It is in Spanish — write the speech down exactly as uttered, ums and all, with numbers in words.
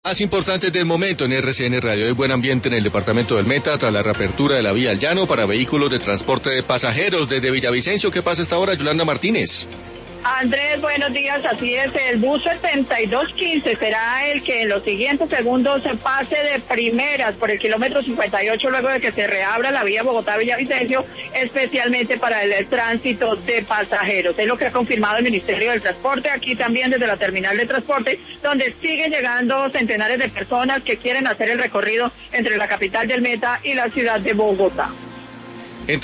Más importantes del momento en R C N Radio. Hay buen ambiente en el departamento del Meta tras la reapertura de la vía al llano para vehículos de transporte de pasajeros. Desde Villavicencio, ¿qué pasa esta hora, Yolanda Martínez? Andrés, buenos días, así es, el bus setenta y dos quince será el que en los siguientes segundos pase de primeras por el kilómetro cincuenta y ocho luego de que se reabra la vía Bogotá-Villavicencio, especialmente para el, el tránsito de pasajeros. Es lo que ha confirmado el Ministerio del Transporte, aquí también desde la terminal de transporte, donde siguen llegando centenares de personas que quieren hacer el recorrido entre la capital del Meta y la ciudad de Bogotá.